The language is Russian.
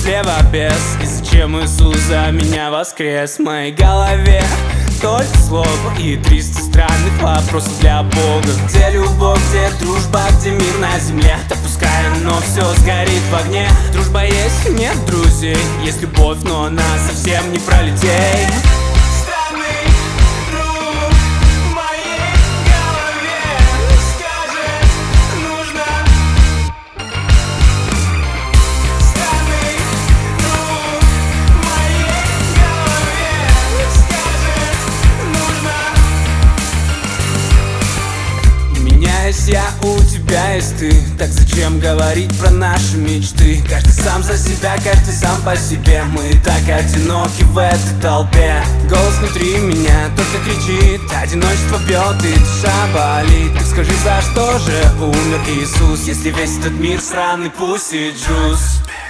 себе в обез. И зачем Иисус за меня воскрес? В моей голове только слово и 300 странных вопросов для Бога. Где любовь, где дружба, где мир на земле? Да пускай оно все сгорит в огне. Дружба есть, нет друзей. Есть любовь, но она совсем не про людей. Я, у тебя есть ты. Так зачем говорить про наши мечты? Каждый сам за себя, каждый сам по себе. Мы так одиноки в этой толпе. Голос внутри меня только кричит, одиночество бьет и душа болит. Так скажи, за что же умер Иисус, если весь этот мир сраный пусть и джуз?